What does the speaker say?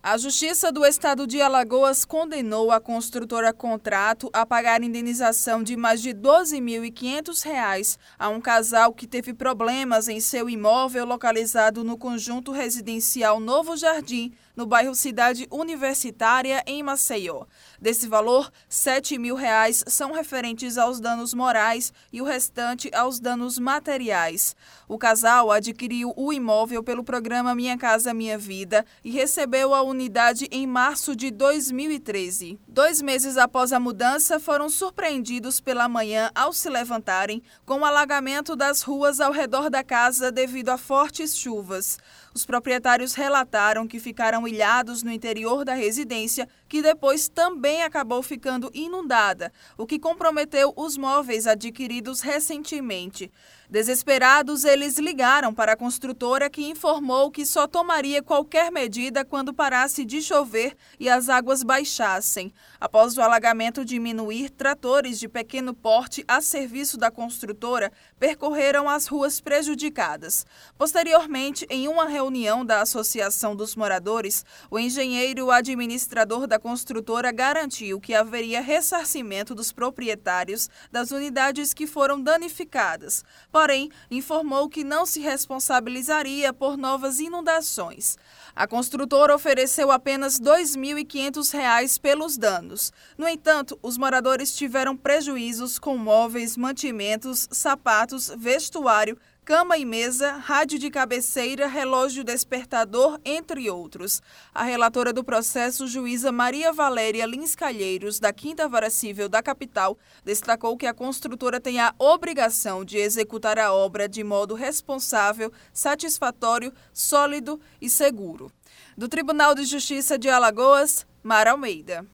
A Justiça do Estado de Alagoas condenou a construtora Contrato a pagar indenização de mais de R$ 12.500 a um casal que teve problemas em seu imóvel localizado no conjunto residencial Novo Jardim, no bairro Cidade Universitária, em Maceió. Desse valor, R$ 7.000 são referentes aos danos morais e o restante aos danos materiais. O casal adquiriu o imóvel pelo programa Minha Casa Minha Vida e recebeu a unidade em março de 2013. 2 meses após a mudança, foram surpreendidos pela manhã ao se levantarem com o alagamento das ruas ao redor da casa devido a fortes chuvas. Os proprietários relataram que ficaram ilhados no interior da residência, que depois também acabou ficando inundada, o que comprometeu os móveis adquiridos recentemente. Desesperados, eles ligaram para a construtora, que informou que só tomaria qualquer medida quando parasse de chover e as águas baixassem. Após o alagamento diminuir, tratores de pequeno porte a serviço da construtora percorreram as ruas prejudicadas. Posteriormente, em uma reunião da Associação dos Moradores, o engenheiro administrador da construtora garantiu que haveria ressarcimento dos proprietários das unidades que foram danificadas. Porém, informou que não se responsabilizaria por novas inundações. A construtora ofereceu apenas R$ 2.500 pelos danos. No entanto, os moradores tiveram prejuízos com móveis, mantimentos, sapatos, vestuário, cama e mesa, rádio de cabeceira, relógio despertador, entre outros. A relatora do processo, juíza Maria Valéria Lins Calheiros, da 5ª Vara Civil da capital, destacou que a construtora tem a obrigação de executar a obra de modo responsável, satisfatório, sólido e seguro. Do Tribunal de Justiça de Alagoas, Mara Almeida.